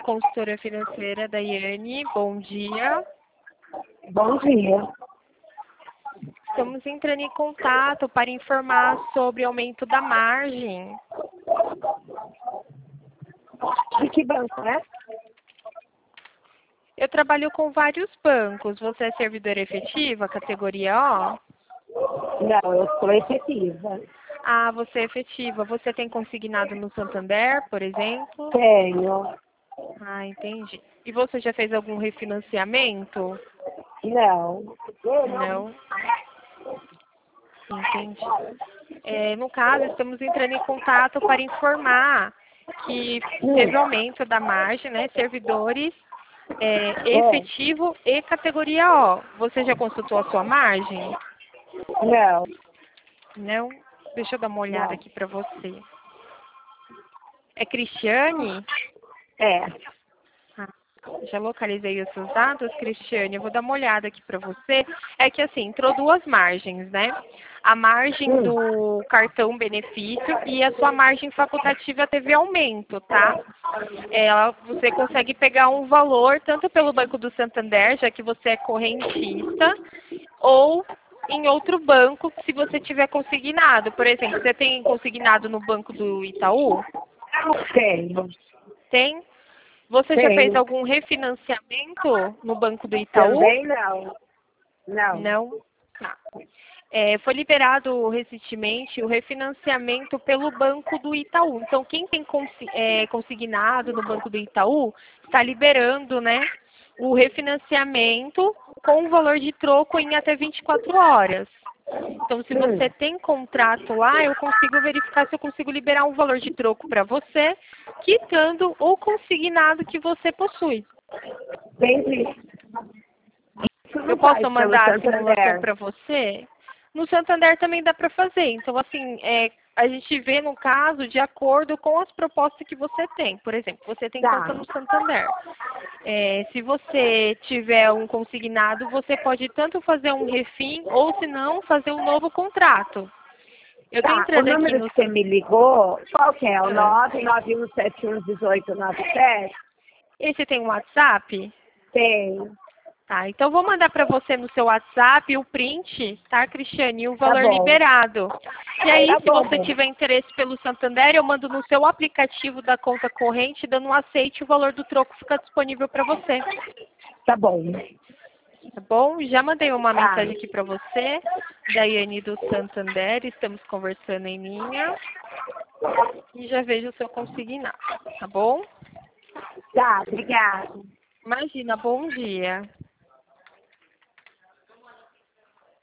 consultora financeira, Daiane. Bom dia. Bom dia. Estamos entrando em contato para informar sobre o aumento da margem. De que banco, né? Eu trabalho com vários bancos. Você é servidora efetiva, categoria O? Não, eu sou efetiva. Ah, você é efetiva. Você tem consignado no Santander, por exemplo? Tenho. Ah, entendi. E você já fez algum refinanciamento? Não. Não. Entendi. No caso, estamos entrando em contato para informar que teve aumento da margem, né? Servidores efetivo e categoria O. Você já consultou a sua margem? Não. Não? Deixa eu dar uma olhada Não. aqui para você. É Cristiane? É. Ah, já localizei os seus dados, Cristiane. Eu vou dar uma olhada aqui para você. É que assim, entrou duas margens, né? A margem do cartão benefício e a sua margem facultativa teve aumento, tá? Você consegue pegar um valor tanto pelo Banco do Santander, já que você é correntista, ou em outro banco, se você tiver consignado. Por exemplo, você tem consignado no Banco do Itaú? Tenho. Tem? Você já fez Tenho. algum refinanciamento no Banco do Itaú? Também não. Não. Não? Tá. Foi liberado recentemente o refinanciamento pelo Banco do Itaú. Então, quem tem consignado no Banco do Itaú está liberando, né, o refinanciamento com o valor de troco em até 24 horas. Então, se você tem contrato lá, eu consigo verificar se eu consigo liberar um valor de troco para você, quitando o consignado que você possui. Entendi. Eu posso mandar a simulação para você? No Santander também dá para fazer. Então, assim, a gente vê, no caso, de acordo com as propostas que você tem. Por exemplo, você tem conta no Santander. Se você tiver um consignado, você pode tanto fazer um refim ou, se não, fazer um novo contrato. Eu estou O entrando aqui número no... que você me ligou, qual que é? O 991711897? Esse tem um WhatsApp? Tem. Tá, então vou mandar para você no seu WhatsApp o print, tá, Cristiane? E o valor bom. liberado. E aí, Tá se bom. você tiver interesse pelo Santander, eu mando no seu aplicativo da conta corrente, dando um aceite, o valor do troco fica disponível para você. Tá bom. Tá bom? Já mandei uma mensagem aqui para você, Daiane do Santander, estamos conversando em linha. E já vejo o seu consignado, tá bom? Tá, obrigada. Imagina, bom dia.